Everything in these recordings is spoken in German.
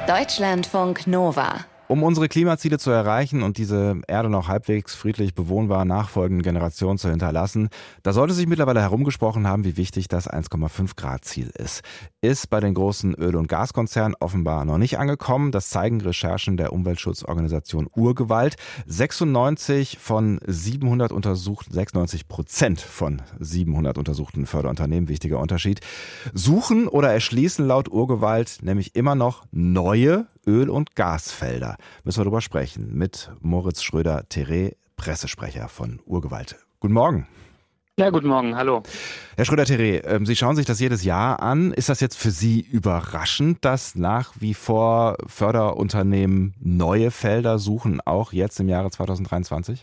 Deutschlandfunk Nova. Um unsere Klimaziele zu erreichen und diese Erde noch halbwegs friedlich bewohnbar nachfolgenden Generationen zu hinterlassen, da sollte sich mittlerweile herumgesprochen haben, wie wichtig das 1,5 Grad Ziel ist. Ist bei den großen Öl- und Gaskonzernen offenbar noch nicht angekommen. Das zeigen Recherchen der Umweltschutzorganisation Urgewalt. 96% von 700 untersuchten Förderunternehmen, wichtiger Unterschied, suchen oder erschließen laut Urgewalt nämlich immer noch neue Öl- und Gasfelder. Müssen wir darüber sprechen mit Moritz Schröder-Teré, Pressesprecher von Urgewalt. Guten Morgen. Ja, guten Morgen, hallo. Herr Schröder-Teré, Sie schauen sich das jedes Jahr an. Ist das jetzt für Sie überraschend, dass nach wie vor Förderunternehmen neue Felder suchen, auch jetzt im Jahre 2023?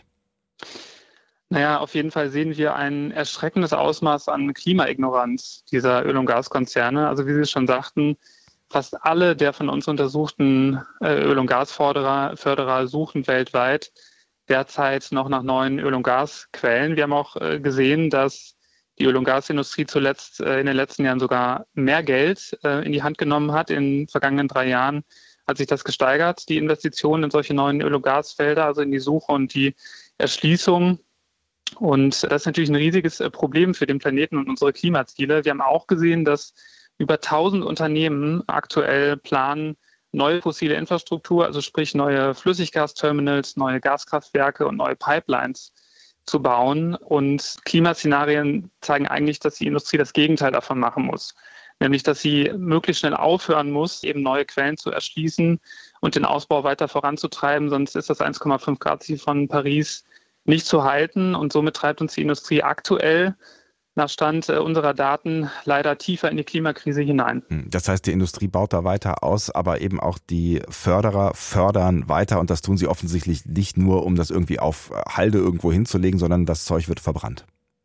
Naja, auf jeden Fall sehen wir ein erschreckendes Ausmaß an Klimaignoranz dieser Öl- und Gaskonzerne. Also wie Sie schon sagten, fast alle der von uns untersuchten Öl- und Gasförderer suchen weltweit derzeit noch nach neuen Öl- und Gasquellen. Wir haben auch gesehen, dass die Öl- und Gasindustrie zuletzt in den letzten Jahren sogar mehr Geld in die Hand genommen hat. In den vergangenen 3 Jahren hat sich das gesteigert, die Investitionen in solche neuen Öl- und Gasfelder, also in die Suche und die Erschließung. Und das ist natürlich ein riesiges Problem für den Planeten und unsere Klimaziele. Wir haben auch gesehen, dass über 1000 Unternehmen aktuell planen, neue fossile Infrastruktur, also sprich neue Flüssiggasterminals, neue Gaskraftwerke und neue Pipelines zu bauen. Und Klimaszenarien zeigen eigentlich, dass die Industrie das Gegenteil davon machen muss. Nämlich, dass sie möglichst schnell aufhören muss, eben neue Quellen zu erschließen und den Ausbau weiter voranzutreiben. Sonst ist das 1,5 Grad Ziel von Paris nicht zu halten. Und somit treibt uns die Industrie aktuell nach Stand unserer Daten leider tiefer in die Klimakrise hinein. Das heißt, die Industrie baut da weiter aus, aber eben auch die Förderer fördern weiter und das tun sie offensichtlich nicht nur, um das irgendwie auf Halde irgendwo hinzulegen, sondern das Zeug wird verbrannt.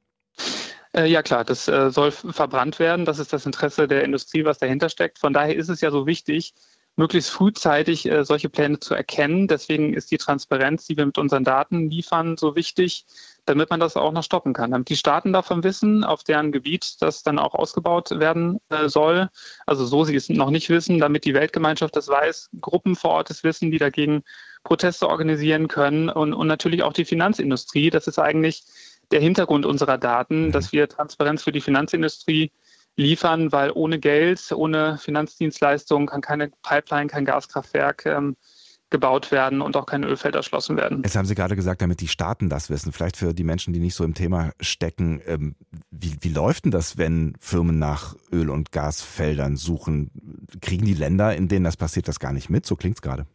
Ja klar, das soll verbrannt werden. Das ist das Interesse der Industrie, was dahinter steckt. Von daher ist es ja so wichtig, möglichst frühzeitig solche Pläne zu erkennen. Deswegen ist die Transparenz, die wir mit unseren Daten liefern, so wichtig, damit man das auch noch stoppen kann. Damit die Staaten davon wissen, auf deren Gebiet das dann auch ausgebaut werden soll. Also so sie es noch nicht wissen, damit die Weltgemeinschaft das weiß, Gruppen vor Ort es wissen, die dagegen Proteste organisieren können und natürlich auch die Finanzindustrie. Das ist eigentlich der Hintergrund unserer Daten, dass wir Transparenz für die Finanzindustrie liefern, weil ohne Geld, ohne Finanzdienstleistung kann keine Pipeline, kein Gaskraftwerk gebaut werden und auch kein Ölfeld erschlossen werden. Jetzt haben Sie gerade gesagt, damit die Staaten das wissen, vielleicht für die Menschen, die nicht so im Thema stecken, wie läuft denn das, wenn Firmen nach Öl- und Gasfeldern suchen? Kriegen die Länder, in denen das passiert, das gar nicht mit? So klingt's gerade.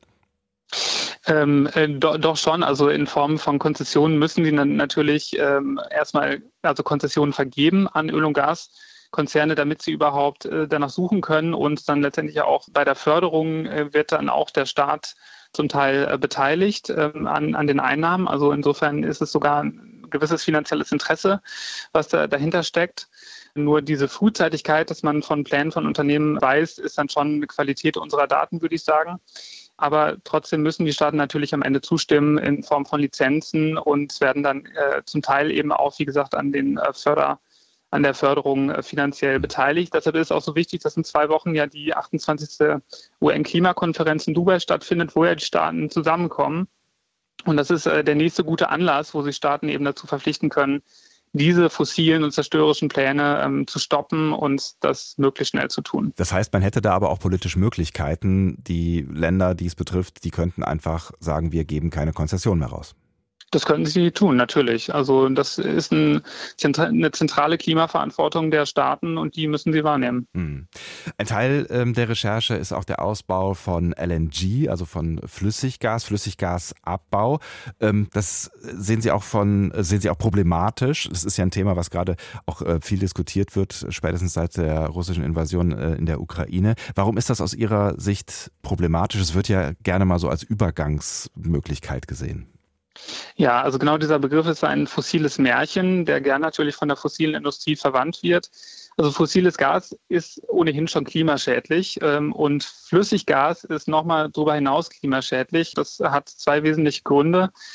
Doch schon, also in Form von Konzessionen müssen die dann natürlich erstmal Konzessionen vergeben an Öl- und Gaskonzerne, damit sie überhaupt danach suchen können und dann letztendlich auch bei der Förderung wird dann auch der Staat zum Teil beteiligt an den Einnahmen. Also insofern ist es sogar ein gewisses finanzielles Interesse, was dahinter steckt. Nur diese Frühzeitigkeit, dass man von Plänen von Unternehmen weiß, ist dann schon eine Qualität unserer Daten, würde ich sagen. Aber trotzdem müssen die Staaten natürlich am Ende zustimmen in Form von Lizenzen und werden dann zum Teil eben auch, wie gesagt, an der Förderung finanziell beteiligt. Deshalb ist es auch so wichtig, dass in 2 Wochen ja die 28. UN-Klimakonferenz in Dubai stattfindet, wo ja die Staaten zusammenkommen. Und das ist der nächste gute Anlass, wo sich Staaten eben dazu verpflichten können, diese fossilen und zerstörerischen Pläne zu stoppen und das möglichst schnell zu tun. Das heißt, man hätte da aber auch politische Möglichkeiten. Die Länder, die es betrifft, die könnten einfach sagen, wir geben keine Konzession mehr raus. Das könnten sie tun, natürlich. Also das ist eine zentrale Klimaverantwortung der Staaten und die müssen sie wahrnehmen. Ein Teil der Recherche ist auch der Ausbau von LNG, also von Flüssiggasabbau. Das sehen Sie auch problematisch. Das ist ja ein Thema, was gerade auch viel diskutiert wird, spätestens seit der russischen Invasion in der Ukraine. Warum ist das aus Ihrer Sicht problematisch? Es wird ja gerne mal so als Übergangsmöglichkeit gesehen. Ja, also genau dieser Begriff ist ein fossiles Märchen, der gern natürlich von der fossilen Industrie verwandt wird. Also fossiles Gas ist ohnehin schon klimaschädlich und Flüssiggas ist nochmal darüber hinaus klimaschädlich. Das hat 2 wesentliche Gründe.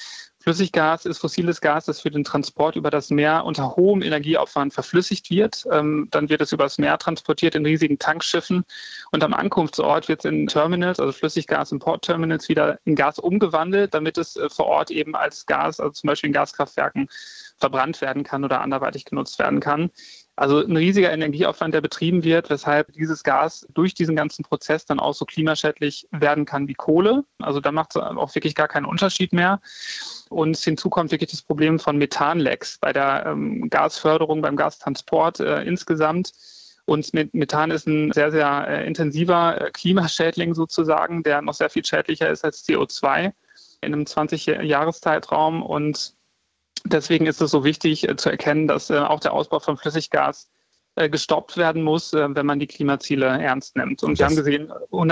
Flüssiggas ist fossiles Gas, das für den Transport über das Meer unter hohem Energieaufwand verflüssigt wird. Dann wird es übers Meer transportiert in riesigen Tankschiffen und am Ankunftsort wird es in Terminals, also Flüssiggas-Import-Terminals, wieder in Gas umgewandelt, damit es vor Ort eben als Gas, also zum Beispiel in Gaskraftwerken, verbrannt werden kann oder anderweitig genutzt werden kann. Also ein riesiger Energieaufwand, der betrieben wird, weshalb dieses Gas durch diesen ganzen Prozess dann auch so klimaschädlich werden kann wie Kohle. Also da macht es auch wirklich gar keinen Unterschied mehr. Und hinzu kommt wirklich das Problem von Methanlecks bei der Gasförderung, beim Gastransport insgesamt. Und Methan ist ein sehr, sehr intensiver Klimaschädling sozusagen, der noch sehr viel schädlicher ist als CO2 in einem 20-Jahreszeitraum. Und deswegen ist es so wichtig zu erkennen, dass auch der Ausbau von Flüssiggas gestoppt werden muss, wenn man die Klimaziele ernst nimmt. Und wir haben gesehen,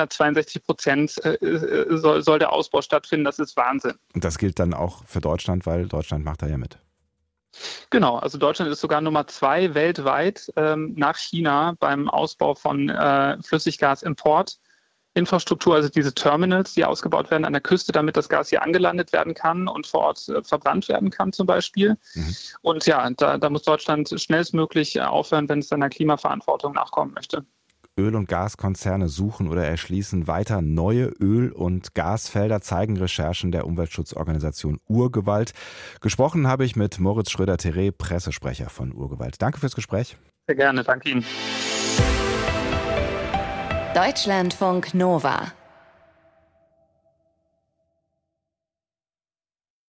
162% soll der Ausbau stattfinden. Das ist Wahnsinn. Und das gilt dann auch für Deutschland, weil Deutschland macht da ja mit. Genau, also Deutschland ist sogar Nummer 2 weltweit nach China beim Ausbau von Flüssiggasimport. Infrastruktur, also diese Terminals, die ausgebaut werden an der Küste, damit das Gas hier angelandet werden kann und vor Ort verbrannt werden kann zum Beispiel. Und ja, da muss Deutschland schnellstmöglich aufhören, wenn es seiner Klimaverantwortung nachkommen möchte. Öl- und Gaskonzerne suchen oder erschließen weiter neue Öl- und Gasfelder, zeigen Recherchen der Umweltschutzorganisation Urgewalt. Gesprochen habe ich mit Moritz Schröder-Teré, Pressesprecher von Urgewalt. Danke fürs Gespräch. Sehr gerne, danke Ihnen. Deutschlandfunk Nova